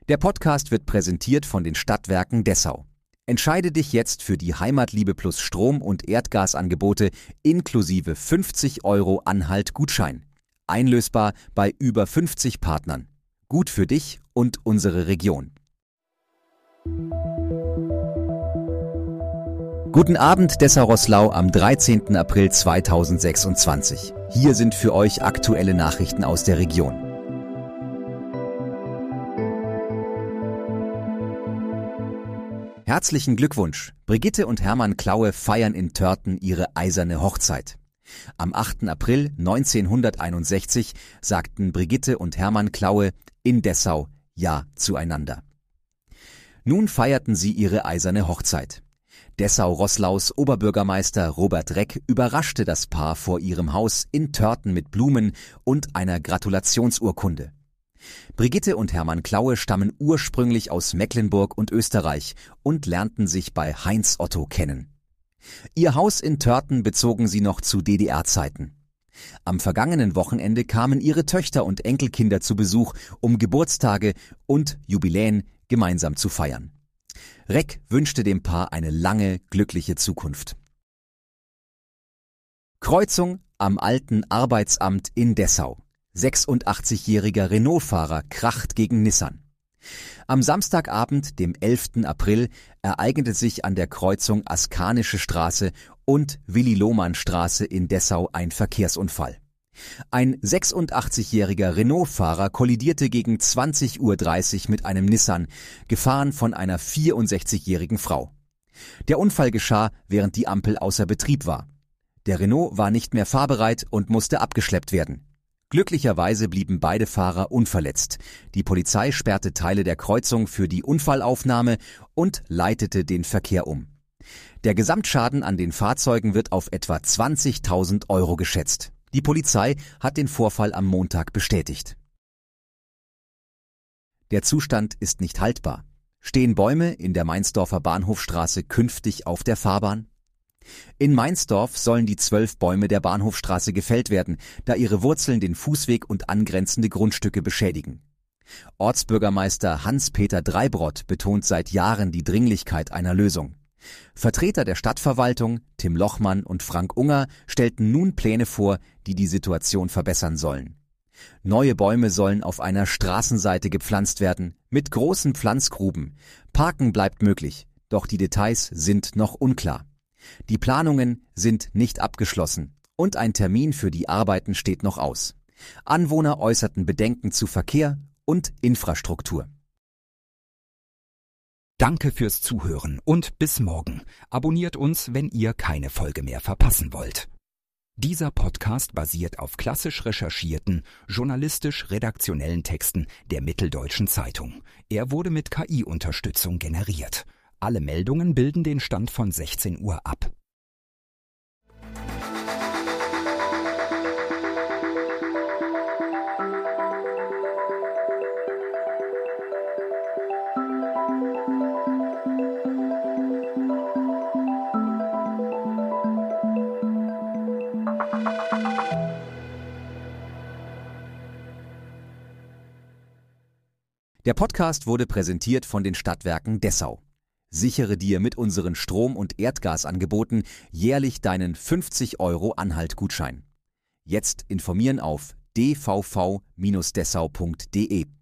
Der Podcast wird präsentiert von den Stadtwerken Dessau. Entscheide dich jetzt für die Heimatliebe Plus Strom- und Erdgasangebote inklusive 50 € Anhalt-Gutschein. Einlösbar bei über 50 Partnern. Gut für dich und unsere Region. Guten Abend, Dessau-Roßlau am 13. April 2026. Hier sind für euch aktuelle Nachrichten aus der Region. Herzlichen Glückwunsch! Brigitte und Hermann Klaue feiern in Törten ihre eiserne Hochzeit. Am 8. April 1961 sagten Brigitte und Hermann Klaue in Dessau Ja zueinander. Nun feierten sie ihre eiserne Hochzeit. Dessau-Roßlaus Oberbürgermeister Robert Reck überraschte das Paar vor ihrem Haus in Törten mit Blumen und einer Gratulationsurkunde. Brigitte und Hermann Klaue stammen ursprünglich aus Mecklenburg und Österreich und lernten sich bei Heinz Otto kennen. Ihr Haus in Törten bezogen sie noch zu DDR-Zeiten. Am vergangenen Wochenende kamen ihre Töchter und Enkelkinder zu Besuch, um Geburtstage und Jubiläen gemeinsam zu feiern. Reck wünschte dem Paar eine lange, glückliche Zukunft. Kreuzung am alten Arbeitsamt in Dessau. 86-jähriger Renault-Fahrer kracht gegen Nissan. Am Samstagabend, dem 11. April, ereignete sich an der Kreuzung Askanische Straße und Willi-Lohmann-Straße in Dessau ein Verkehrsunfall. Ein 86-jähriger Renault-Fahrer kollidierte gegen 20:30 Uhr mit einem Nissan, gefahren von einer 64-jährigen Frau. Der Unfall geschah, während die Ampel außer Betrieb war. Der Renault war nicht mehr fahrbereit und musste abgeschleppt werden. Glücklicherweise blieben beide Fahrer unverletzt. Die Polizei sperrte Teile der Kreuzung für die Unfallaufnahme und leitete den Verkehr um. Der Gesamtschaden an den Fahrzeugen wird auf etwa 20.000 € geschätzt. Die Polizei hat den Vorfall am Montag bestätigt. Der Zustand ist nicht haltbar. Stehen Bäume in der Meinsdorfer Bahnhofstraße künftig auf der Fahrbahn? In Meinsdorf sollen die 12 Bäume der Bahnhofstraße gefällt werden, da ihre Wurzeln den Fußweg und angrenzende Grundstücke beschädigen. Ortsbürgermeister Hans-Peter Dreibrott betont seit Jahren die Dringlichkeit einer Lösung. Vertreter der Stadtverwaltung, Tim Lochmann und Frank Unger, stellten nun Pläne vor, die die Situation verbessern sollen. Neue Bäume sollen auf einer Straßenseite gepflanzt werden, mit großen Pflanzgruben. Parken bleibt möglich, doch die Details sind noch unklar. Die Planungen sind nicht abgeschlossen und ein Termin für die Arbeiten steht noch aus. Anwohner äußerten Bedenken zu Verkehr und Infrastruktur. Danke fürs Zuhören und bis morgen. Abonniert uns, wenn ihr keine Folge mehr verpassen wollt. Dieser Podcast basiert auf klassisch recherchierten, journalistisch-redaktionellen Texten der Mitteldeutschen Zeitung. Er wurde mit KI-Unterstützung generiert. Alle Meldungen bilden den Stand von 16 Uhr ab. Der Podcast wurde präsentiert von den Stadtwerken Dessau. Sichere dir mit unseren Strom- und Erdgasangeboten jährlich deinen 50 € Anhalt-Gutschein. Jetzt informieren auf dvv-dessau.de.